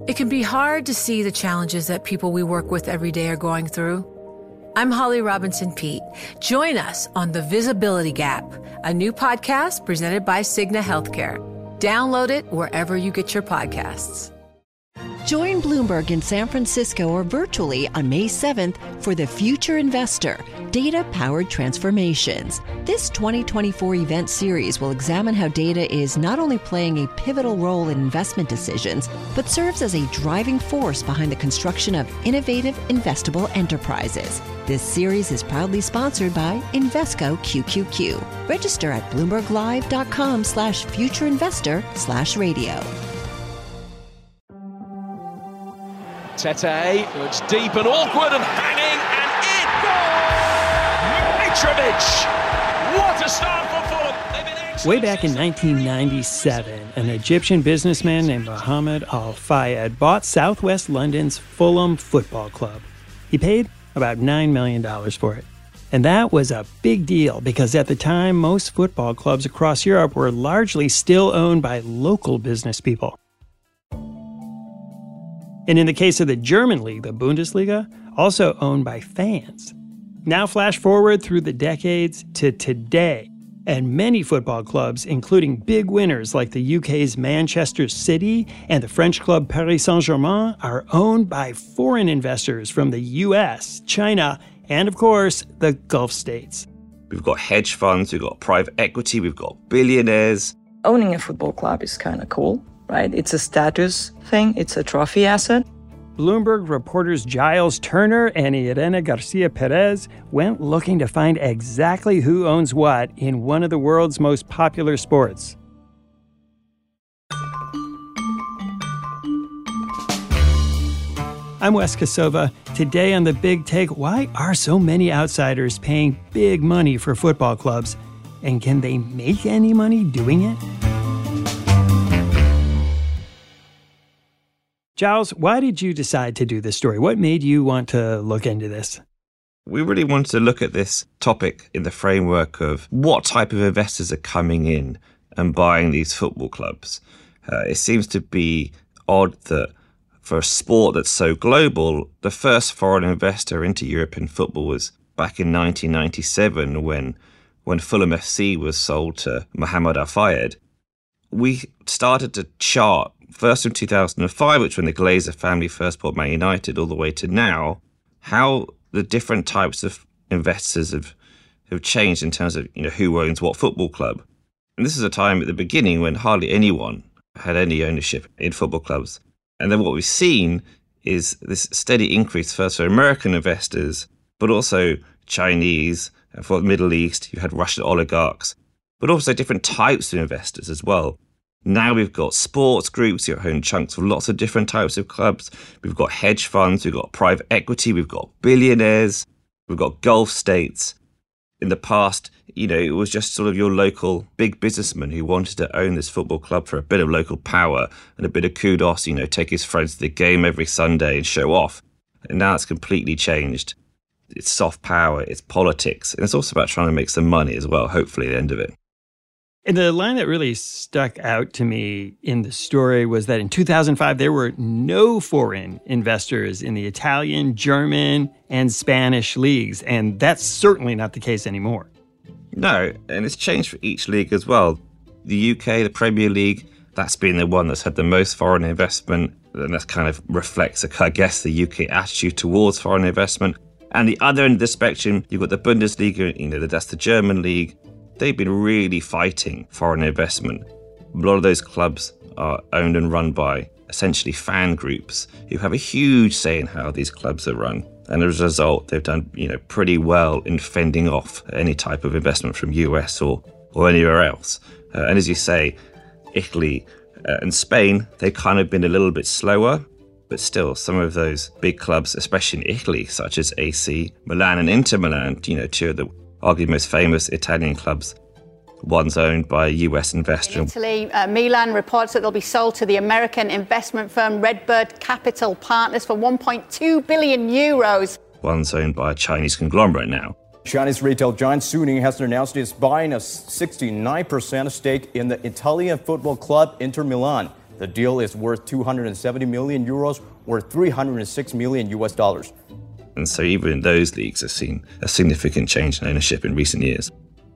It can be hard to see the challenges that people we work with every day are going through. I'm Holly Robinson Peete. Join us on The Visibility Gap, a new podcast presented by Cigna Healthcare. Download it wherever you get your podcasts. Join Bloomberg in San Francisco or virtually on May 7th for The Future Investor, Data-Powered Transformations. This 2024 event series will examine how data is not only playing a pivotal role in investment decisions, but serves as a driving force behind the construction of innovative, investable enterprises. This series is proudly sponsored by Invesco QQQ. Register at BloombergLive.com/futureinvestor/radio. Tete looks deep and awkward and hanging, and in! Mitrovic! What a start for Fulham! Way back in 1997, an Egyptian businessman named Mohammed Al Fayed bought Southwest London's Fulham Football Club. He paid about $9 million for it. And that was a big deal because at the time, most football clubs across Europe were largely still owned by local business people. And in the case of the German league, the Bundesliga, also owned by fans. Now flash forward through the decades to today, and many football clubs, including big winners like the UK's Manchester City and the French club Paris Saint-Germain, are owned by foreign investors from the US, China, and of course, the Gulf states. We've got hedge funds, we've got private equity, we've got billionaires. Owning a football club is kind of cool. Right? It's a status thing. It's a trophy asset. Bloomberg reporters Giles Turner and Irene Garcia Perez went looking to find exactly who owns what in one of the world's most popular sports. I'm Wes Kosova. Today on The Big Take, why are so many outsiders paying big money for football clubs? And can they make any money doing it? Giles, why did you decide to do this story? What made you want to look into this? We really wanted to look at this topic in the framework of what type of investors are coming in and buying these football clubs. It seems to be odd that for a sport that's so global, the first foreign investor into European football was back in 1997 when Fulham FC was sold to Mohammed Al Fayed. We started to chart first in 2005, which when the Glazer family first bought Man United, all the way to now, how the different types of investors have changed in terms of who owns what football club. And this is a time at the beginning when hardly anyone had any ownership in football clubs. And then what we've seen is this steady increase first for American investors, but also Chinese, and for the Middle East, you had Russian oligarchs, but also different types of investors as well. Now we've got sports groups who own chunks of lots of different types of clubs. We've got hedge funds, we've got private equity, we've got billionaires, we've got Gulf states. In the past, it was just sort of your local big businessman who wanted to own this football club for a bit of local power and a bit of kudos, take his friends to the game every Sunday and show off. And now it's completely changed. It's soft power, it's politics, and it's also about trying to make some money as well, hopefully at the end of it. And the line that really stuck out to me in the story was that in 2005, there were no foreign investors in the Italian, German, and Spanish leagues. And that's certainly not the case anymore. No, and it's changed for each league as well. The UK, the Premier League, that's been the one that's had the most foreign investment. And that kind of reflects, I guess, the UK attitude towards foreign investment. And the other end of the spectrum, you've got the Bundesliga, that's the German league. They've been really fighting foreign investment. A lot of those clubs are owned and run by essentially fan groups who have a huge say in how these clubs are run. And as a result, they've done pretty well in fending off any type of investment from US or anywhere else. And as you say, Italy and Spain, they've kind of been a little bit slower. But still, some of those big clubs, especially in Italy, such as AC Milan and Inter Milan, two of the arguably most famous Italian clubs. One's owned by a US investor. In Italy, Milan reports that they'll be sold to the American investment firm Redbird Capital Partners for €1.2 billion. One's owned by a Chinese conglomerate now. Chinese retail giant Suning has announced it's buying a 69% stake in the Italian football club Inter Milan. The deal is worth 270 million euros or 306 million US dollars. And so even those leagues have seen a significant change in ownership in recent years.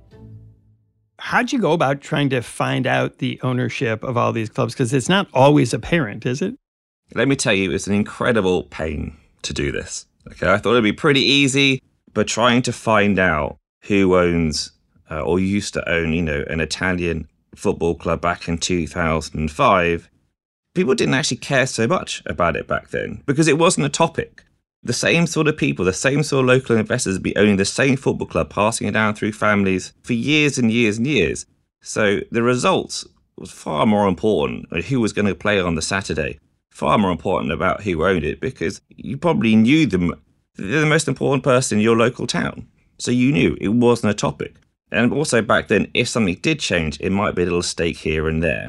How'd you go about trying to find out the ownership of all these clubs? Because it's not always apparent, is it? Let me tell you, it's an incredible pain to do this. Okay, I thought it'd be pretty easy, but trying to find out who owns or used to own, an Italian football club back in 2005, people didn't actually care so much about it back then because it wasn't a topic. The same sort of people, the same sort of local investors would be owning the same football club, passing it down through families for years and years and years. So the results was far more important, who was going to play on the Saturday, far more important about who owned it, because you probably knew them. They're the most important person in your local town. So you knew it wasn't a topic. And also back then, if something did change, it might be a little stake here and there.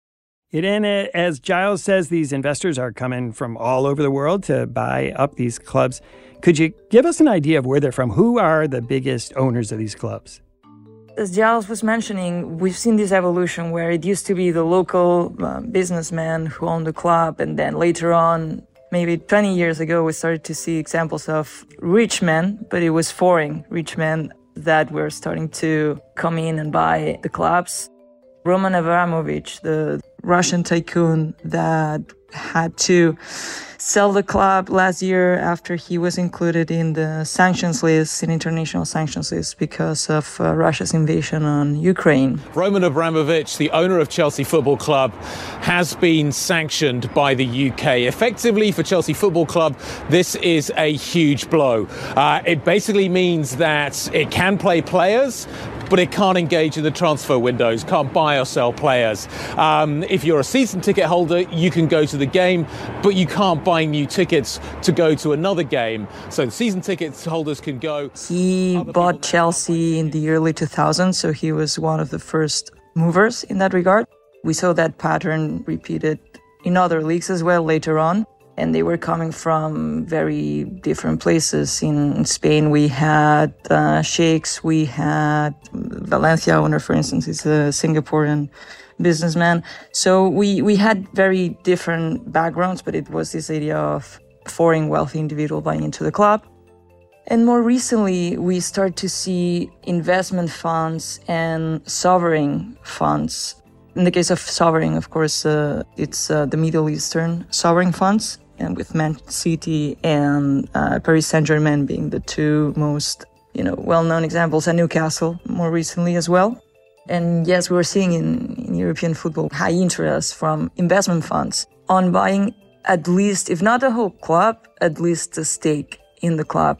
Irene, as Giles says, these investors are coming from all over the world to buy up these clubs. Could you give us an idea of where they're from? Who are the biggest owners of these clubs? As Giles was mentioning, we've seen this evolution where it used to be the local businessman who owned the club, and then later on, maybe 20 years ago, we started to see examples of rich men, but it was foreign rich men that were starting to come in and buy the clubs. Roman Abramovich, the Russian tycoon that had to sell the club last year after he was included in the sanctions list, in international sanctions list, because of Russia's invasion on Ukraine. Roman Abramovich, the owner of Chelsea Football Club, has been sanctioned by the UK. Effectively, for Chelsea Football Club, this is a huge blow. It basically means that it can play players, but it can't engage in the transfer windows, can't buy or sell players. If you're a season ticket holder, you can go to the game, but you can't buy new tickets to go to another game. So the season ticket holders can go. He bought Chelsea in the early 2000s, so he was one of the first movers in that regard. We saw that pattern repeated in other leagues as well later on. And they were coming from very different places. In Spain, we had sheikhs, we had Valencia owner, for instance, is a Singaporean businessman. So we had very different backgrounds, but it was this idea of foreign wealthy individual buying into the club. And more recently, we start to see investment funds and sovereign funds. In the case of sovereign, of course, it's the Middle Eastern sovereign funds, and with Man City and Paris Saint-Germain being the two most, well-known examples, and Newcastle more recently as well. And yes, we're seeing in European football high interest from investment funds on buying at least, if not the whole club, at least a stake in the club.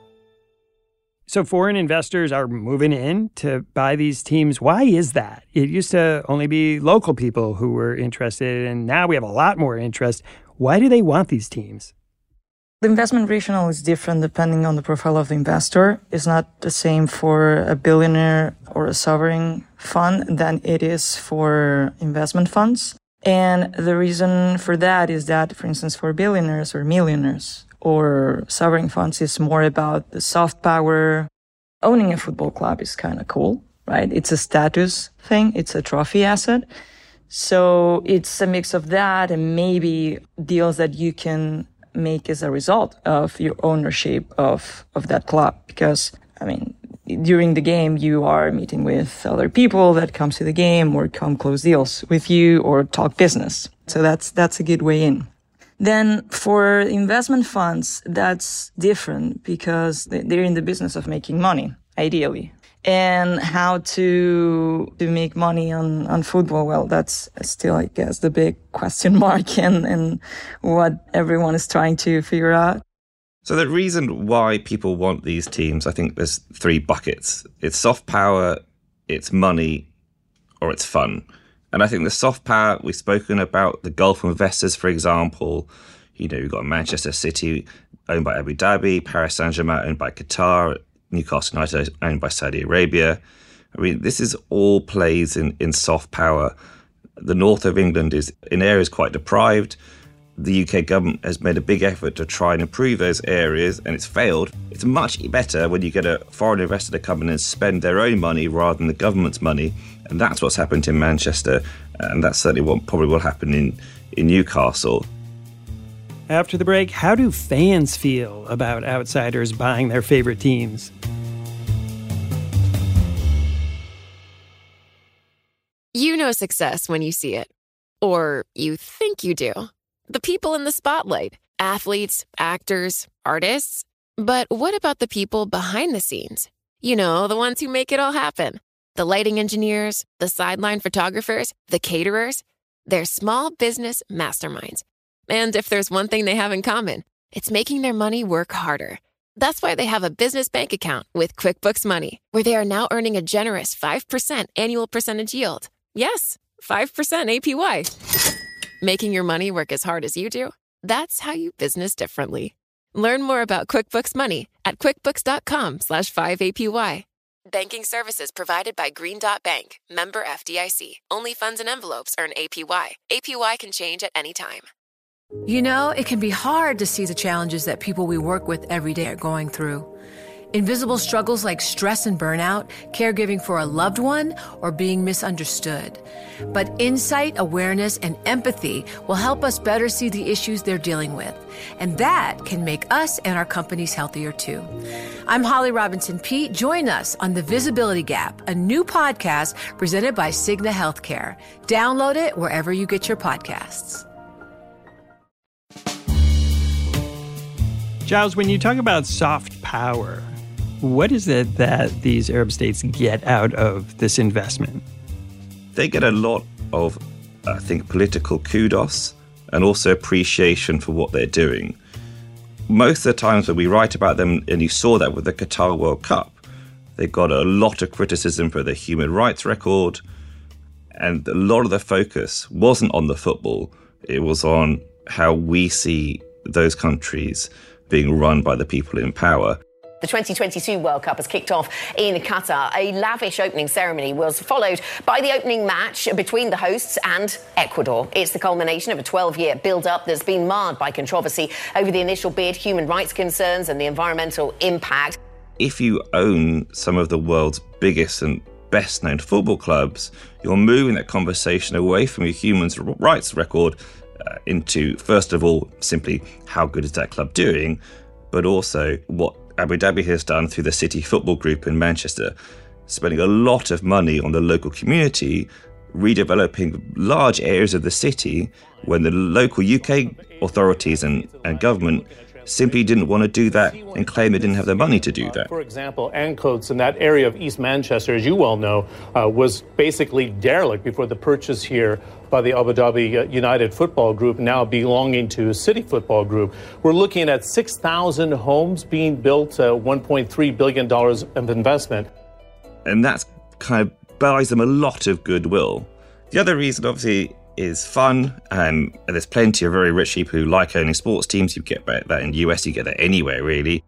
So foreign investors are moving in to buy these teams. Why is that? It used to only be local people who were interested, and now we have a lot more interest. Why do they want these teams? The investment rationale is different depending on the profile of the investor. It's not the same for a billionaire or a sovereign fund than it is for investment funds. And the reason for that is that, for instance, for billionaires or millionaires or sovereign funds, it's more about the soft power. Owning a football club is kind of cool, right? It's a status thing. It's a trophy asset. So it's a mix of that and maybe deals that you can make as a result of your ownership of that club. Because, during the game, you are meeting with other people that come to the game or come close deals with you or talk business. So that's a good way in. Then for investment funds, that's different because they're in the business of making money, ideally. And how to make money on football, well, that's still, I guess, the big question mark and what everyone is trying to figure out. So the reason why people want these teams, I think there's three buckets. It's soft power, it's money, or it's fun. And I think the soft power, we've spoken about the Gulf investors, for example. You've got Manchester City owned by Abu Dhabi, Paris Saint-Germain owned by Qatar, Newcastle United owned by Saudi Arabia. This is all plays in soft power. The north of England is in areas quite deprived. The UK government has made a big effort to try and improve those areas, and it's failed. It's much better when you get a foreign investor to come in and spend their own money rather than the government's money. And that's what's happened in Manchester And that's certainly what probably will happen in Newcastle. After the break, how do fans feel about outsiders buying their favorite teams? You know success when you see it. Or you think you do. The people in the spotlight. Athletes, actors, artists. But what about the people behind the scenes? You know, the ones who make it all happen. The lighting engineers, the sideline photographers, the caterers. They're small business masterminds. And if there's one thing they have in common, it's making their money work harder. That's why they have a business bank account with QuickBooks Money, where they are now earning a generous 5% annual percentage yield. Yes, 5% APY. Making your money work as hard as you do? That's how you business differently. Learn more about QuickBooks Money at quickbooks.com/5APY. Banking services provided by Green Dot Bank, member FDIC. Only funds and envelopes earn APY. APY can change at any time. You know, it can be hard to see the challenges that people we work with every day are going through. Invisible struggles like stress and burnout, caregiving for a loved one, or being misunderstood. But insight, awareness, and empathy will help us better see the issues they're dealing with. And that can make us and our companies healthier too. I'm Holly Robinson Peete. Join us on The Visibility Gap, a new podcast presented by Cigna Healthcare. Download it wherever you get your podcasts. Giles, when you talk about soft power, what is it that these Arab states get out of this investment? They get a lot of, I think, political kudos and also appreciation for what they're doing. Most of the times when we write about them, and you saw that with the Qatar World Cup, they got a lot of criticism for their human rights record, and a lot of the focus wasn't on the football. It was on how we see those countries being run by the people in power. The 2022 World Cup has kicked off in Qatar. A lavish opening ceremony was followed by the opening match between the hosts and Ecuador. It's the culmination of a 12-year build-up that's been marred by controversy over the initial bid, human rights concerns and the environmental impact. If you own some of the world's biggest and best-known football clubs, you're moving that conversation away from your human rights record into, first of all, simply how good is that club doing, but also what Abu Dhabi has done through the City Football Group in Manchester, spending a lot of money on the local community, redeveloping large areas of the city when the local UK authorities and government simply didn't want to do that and claim they didn't have the money to do that. For example, Ancoats in that area of East Manchester, as you well know, was basically derelict before the purchase here by the Abu Dhabi United Football Group, now belonging to City Football Group. We're looking at 6,000 homes being built, $1.3 billion of investment. And that's kind of buys them a lot of goodwill. The other reason, obviously, is fun, and there's plenty of very rich people who like owning sports teams. You get that in the US, you get that anywhere, really.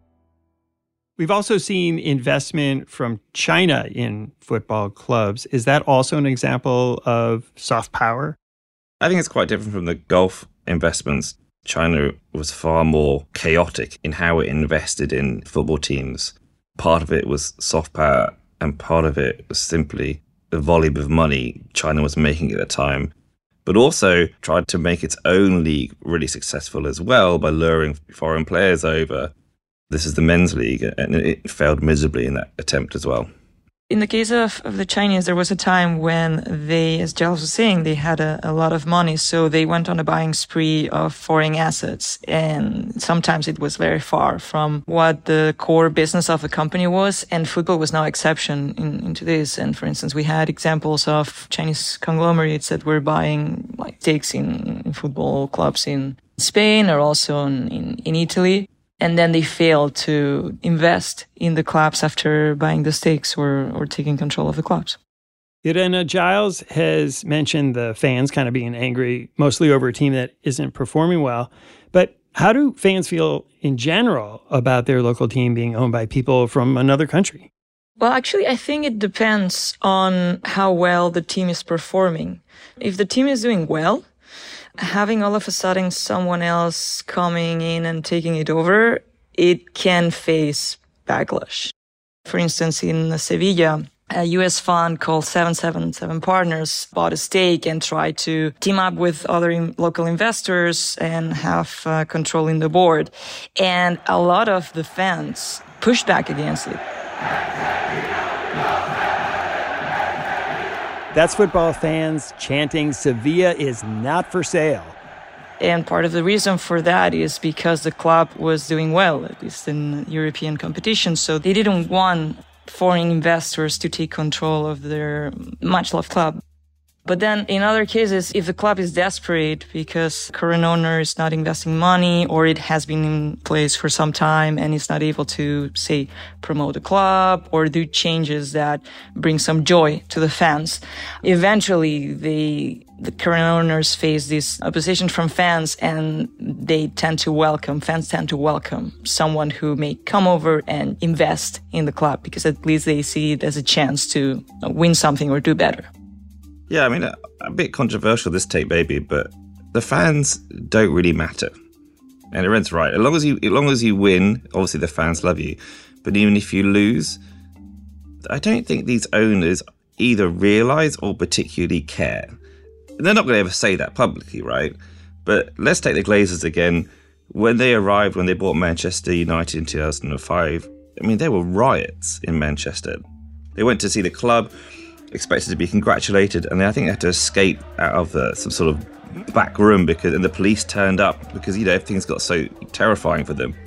We've also seen investment from China in football clubs. Is that also an example of soft power? I think it's quite different from the Gulf investments. China was far more chaotic in how it invested in football teams. Part of it was soft power, and part of it was simply the volume of money China was making at the time, but also tried to make its own league really successful as well by luring foreign players over. This is the men's league, and it failed miserably in that attempt as well. In the case of the Chinese, there was a time when they, as Giles was saying, they had a lot of money, so they went on a buying spree of foreign assets, and sometimes it was very far from what the core business of the company was, and football was no exception into this. And for instance, we had examples of Chinese conglomerates that were buying like stakes in football clubs in Spain or also in Italy. And then they failed to invest in the clubs after buying the stakes or taking control of the clubs. Irena, Giles has mentioned the fans kind of being angry, mostly over a team that isn't performing well. But how do fans feel in general about their local team being owned by people from another country? Well, actually, I think it depends on how well the team is performing. If the team is doing well, having all of a sudden someone else coming in and taking it over, it can face backlash. For instance, in Sevilla, A U.S. fund called 777 Partners bought a stake and tried to team up with other local investors and have control in the board. And a lot of the fans pushed back against it. That's football fans chanting, "Sevilla is not for sale." And part of the reason for that is because the club was doing well, at least in European competition. So they didn't want foreign investors to take control of their much-loved club. But then in other cases, if the club is desperate because current owner is not investing money or it has been in place for some time and is not able to, say, promote the club or do changes that bring some joy to the fans, eventually the current owners face this opposition from fans and fans tend to welcome someone who may come over and invest in the club because at least they see it as a chance to win something or do better. Yeah, I mean, a bit controversial, this take maybe, but the fans don't really matter. And Irène's right. As long as you win, obviously the fans love you. But even if you lose, I don't think these owners either realise or particularly care. They're not going to ever say that publicly, right? But let's take the Glazers again. When they bought Manchester United in 2005, I mean, there were riots in Manchester. They went to see the club, expected to be congratulated, and I think they had to escape out of some sort of back room and the police turned up because, everything's got so terrifying for them.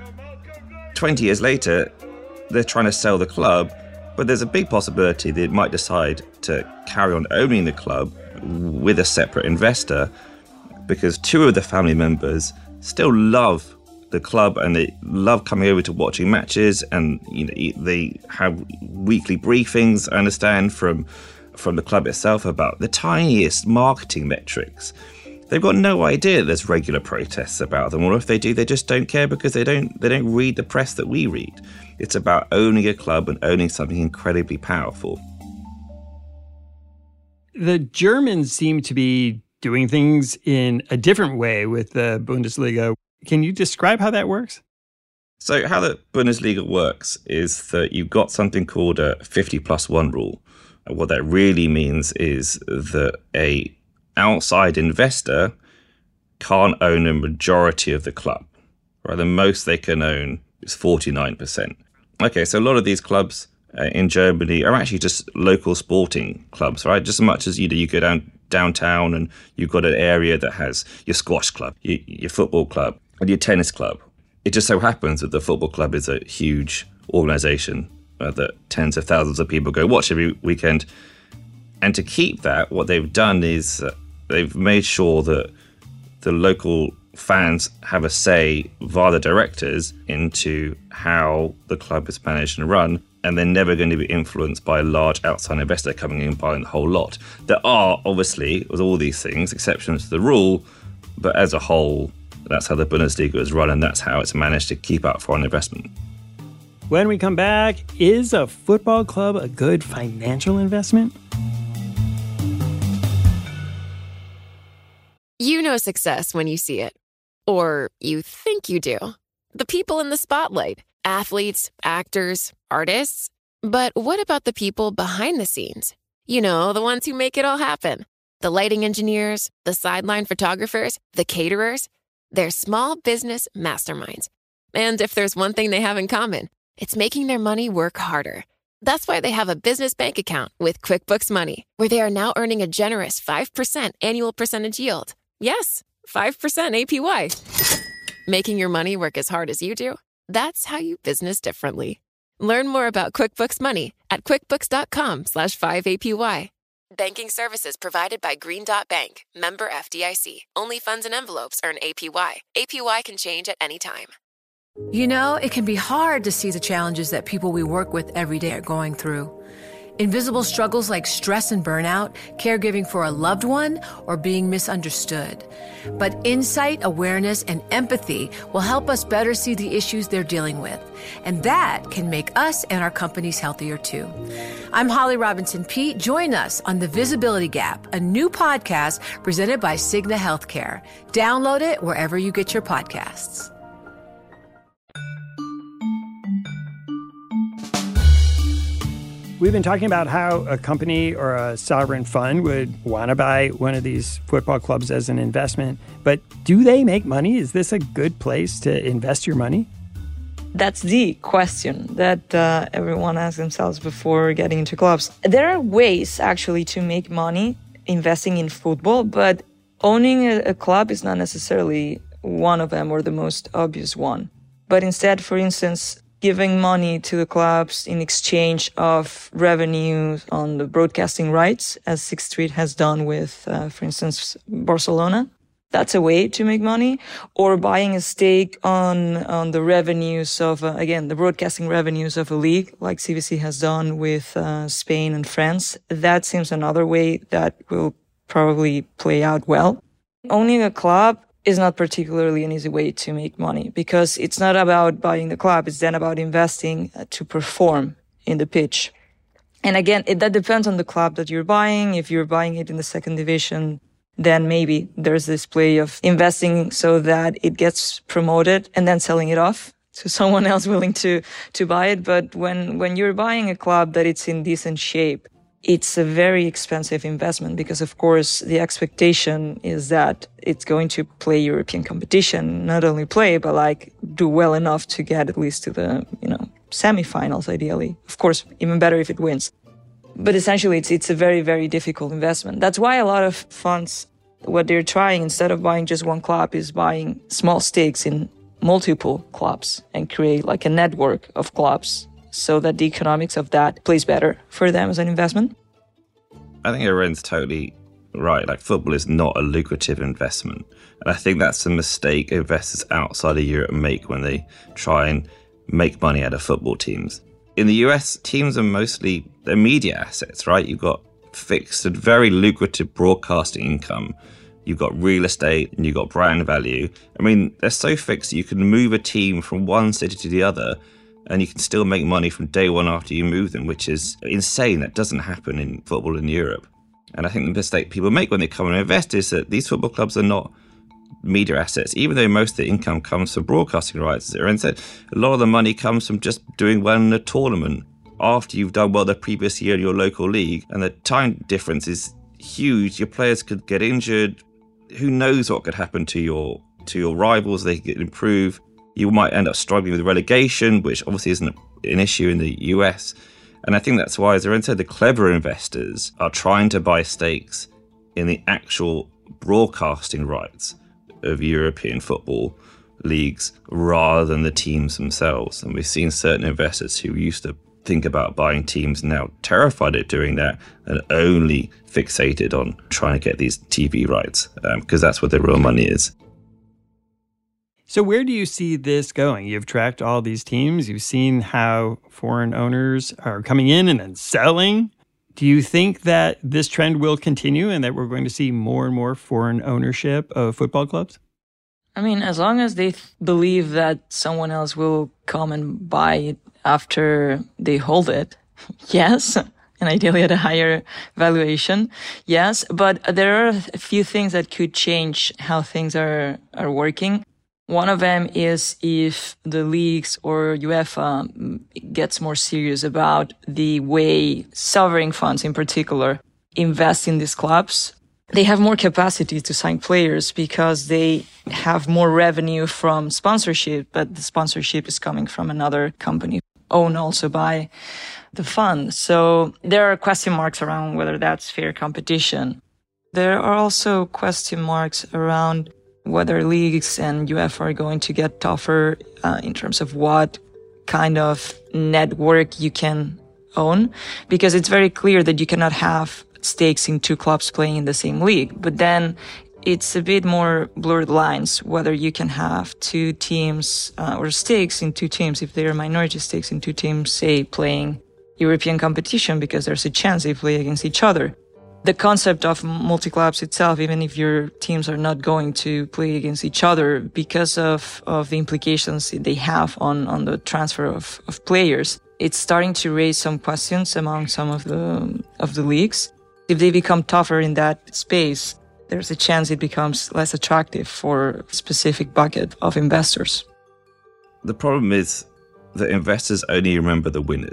20 years later, they're trying to sell the club, but there's a big possibility they might decide to carry on owning the club with a separate investor because two of the family members still love the club and they love coming over to watching matches, and they have weekly briefings, I understand, from the club itself about the tiniest marketing metrics. They've got no idea there's regular protests about them, or if they do, they just don't care because they don't read the press that we read. It's about owning a club and owning something incredibly powerful. The Germans seem to be doing things in a different way with the Bundesliga. Can you describe how that works? So how the Bundesliga works is that you've got something called a 50+1 rule. And what that really means is that a outside investor can't own a majority of the club. Right? The most they can own is 49%. Okay, so a lot of these clubs in Germany are actually just local sporting clubs, right? Just as much as you go downtown and you've got an area that has your squash club, your football club, and your tennis club. It just so happens that the football club is a huge organisation that tens of thousands of people go watch every weekend. And to keep that, what they've done is they've made sure that the local fans have a say via the directors into how the club is managed and run, and they're never going to be influenced by a large outside investor coming in and buying the whole lot. There are, obviously, with all these things, exceptions to the rule, but as a whole, that's how the Bundesliga is run, and that's how it's managed to keep out foreign investment. When we come back, is a football club a good financial investment? You know success when you see it. Or you think you do. The people in the spotlight. Athletes, actors, artists. But what about the people behind the scenes? You know, the ones who make it all happen. The lighting engineers, the sideline photographers, the caterers. They're small business masterminds. And if there's one thing they have in common, it's making their money work harder. That's why they have a business bank account with QuickBooks Money, where they are now earning a generous 5% annual percentage yield. Yes, 5% APY. Making your money work as hard as you do? That's how you business differently. Learn more about QuickBooks Money at quickbooks.com/5APY. Banking services provided by Green Dot Bank, member FDIC. Only funds and envelopes earn APY. APY can change at any time. You know, it can be hard to see the challenges that people we work with every day are going through. Invisible struggles like stress and burnout, caregiving for a loved one, or being misunderstood. But insight, awareness, and empathy will help us better see the issues they're dealing with. And that can make us and our companies healthier too. I'm Holly Robinson Peete. Join us on The Visibility Gap, a new podcast presented by Cigna Healthcare. Download it wherever you get your podcasts. We've been talking about how a company or a sovereign fund would want to buy one of these football clubs as an investment. But do they make money? Is this a good place to invest your money? That's the question that everyone asks themselves before getting into clubs. There are ways, actually, to make money investing in football, but owning a club is not necessarily one of them or the most obvious one. But instead, for instance, giving money to the clubs in exchange of revenue on the broadcasting rights, as Sixth Street has done with, for instance, Barcelona. That's a way to make money. Or buying a stake on the revenues of, again, the broadcasting revenues of a league, like CVC has done with Spain and France. That seems another way that will probably play out well. Owning a club is not particularly an easy way to make money because it's not about buying the club. It's then about investing to perform in the pitch. And again, that depends on the club that you're buying. If you're buying it in the second division, then maybe there's this play of investing so that it gets promoted and then selling it off to someone else willing to buy it. But when you're buying a club that it's in decent shape, it's a very expensive investment because, of course, the expectation is that it's going to play European competition, not only play, but like do well enough to get at least to the, semifinals, ideally. Of course, even better if it wins. But essentially, it's a very, very difficult investment. That's why a lot of funds, what they're trying, instead of buying just one club, is buying small stakes in multiple clubs and create like a network of clubs so that the economics of that plays better for them as an investment. I think Irene's totally right. Like, football is not a lucrative investment. And I think that's a mistake investors outside of Europe make when they try and make money out of football teams. In the US, teams are mostly they're media assets, right? You've got fixed and very lucrative broadcasting income. You've got real estate and you've got brand value. I mean, they're so fixed that you can move a team from one city to the other and you can still make money from day one after you move them, which is insane. That doesn't happen in football in Europe. And I think the mistake people make when they come and invest is that these football clubs are not media assets, even though most of the income comes from broadcasting rights. As Irene said, a lot of the money comes from just doing well in a tournament after you've done well the previous year in your local league. And the time difference is huge. Your players could get injured. Who knows what could happen to your rivals? They could improve. You might end up struggling with relegation, which obviously isn't an issue in the US. And I think that's why, as Irene said, the clever investors are trying to buy stakes in the actual broadcasting rights of European football leagues rather than the teams themselves. And we've seen certain investors who used to think about buying teams now terrified of doing that and only fixated on trying to get these TV rights because that's where the real money is. So where do you see this going? You've tracked all these teams. You've seen how foreign owners are coming in and then selling. Do you think that this trend will continue and that we're going to see more and more foreign ownership of football clubs? I mean, as long as they believe that someone else will come and buy it after they hold it, yes. And ideally at a higher valuation, yes. But there are a few things that could change how things are working. One of them is if the leagues or UEFA gets more serious about the way sovereign funds in particular invest in these clubs. They have more capacity to sign players because they have more revenue from sponsorship, but the sponsorship is coming from another company, owned also by the fund. So there are question marks around whether that's fair competition. There are also question marks around whether leagues and UEFA are going to get tougher in terms of what kind of network you can own, because it's very clear that you cannot have stakes in two clubs playing in the same league. But then it's a bit more blurred lines whether you can have two teams or stakes in two teams if they are minority stakes in two teams, say, playing European competition, because there's a chance they play against each other. The concept of multi-clubs itself, even if your teams are not going to play against each other, because of the implications they have on the transfer of players, it's starting to raise some questions among some of the leagues. If they become tougher in that space, there's a chance it becomes less attractive for a specific bucket of investors. The problem is that investors only remember the winners.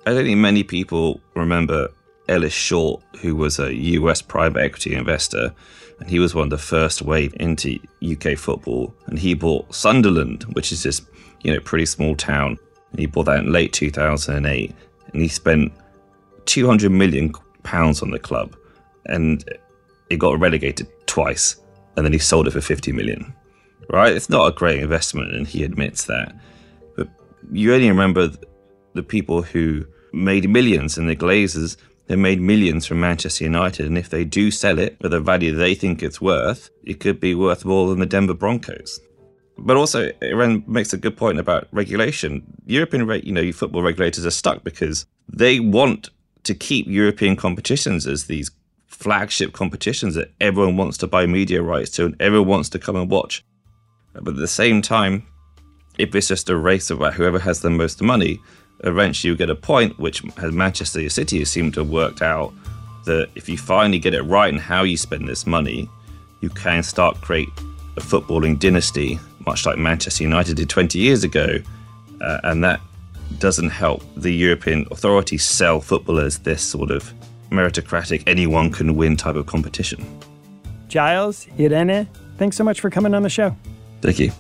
I don't think many people remember Ellis Short, who was a US private equity investor, and he was one of the first wave into UK football. And he bought Sunderland, which is this, pretty small town. And he bought that in late 2008, and he spent £200 million on the club, and it got relegated twice, and then he sold it for 50 million. Right? It's not a great investment, and he admits that. But you only remember the people who made millions, and the Glazers, they made millions from Manchester United, and if they do sell it for the value they think it's worth, it could be worth more than the Denver Broncos. But also, Iran makes a good point about regulation. European, football regulators are stuck because they want to keep European competitions as these flagship competitions that everyone wants to buy media rights to and everyone wants to come and watch. But at the same time, if it's just a race about whoever has the most money, eventually you get a point, which has Manchester City seemed to have worked out, that if you finally get it right in how you spend this money, you can start create a footballing dynasty, much like Manchester United did 20 years ago, and that doesn't help the European authorities sell football as this sort of meritocratic, anyone can win type of competition. Giles, Irene, thanks so much for coming on the show. Thank you.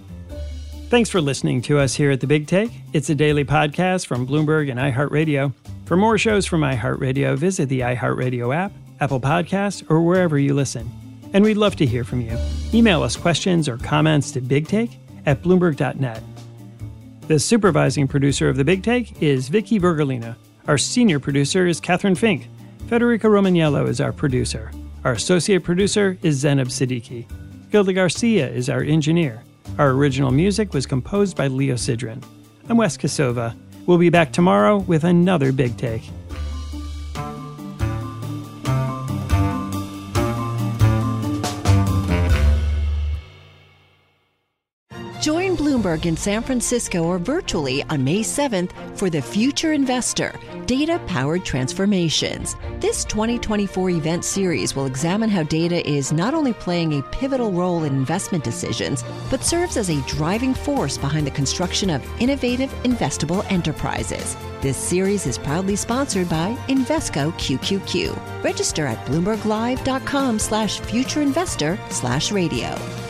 Thanks for listening to us here at The Big Take. It's a daily podcast from Bloomberg and iHeartRadio. For more shows from iHeartRadio, visit the iHeartRadio app, Apple Podcasts, or wherever you listen. And we'd love to hear from you. Email us questions or comments to bigtake@bloomberg.net. The supervising producer of The Big Take is Vicky Bergolina. Our senior producer is Catherine Fink. Federica Romagnello is our producer. Our associate producer is Zenab Siddiqui. Gilda Garcia is our engineer. Our original music was composed by Leo Sidran. I'm Wes Kosova. We'll be back tomorrow with another Big Take. Join Bloomberg in San Francisco or virtually on May 7th for The Future Investor, Data-Powered Transformations. This 2024 event series will examine how data is not only playing a pivotal role in investment decisions, but serves as a driving force behind the construction of innovative, investable enterprises. This series is proudly sponsored by Invesco QQQ. Register at BloombergLive.com/futureinvestor/radio.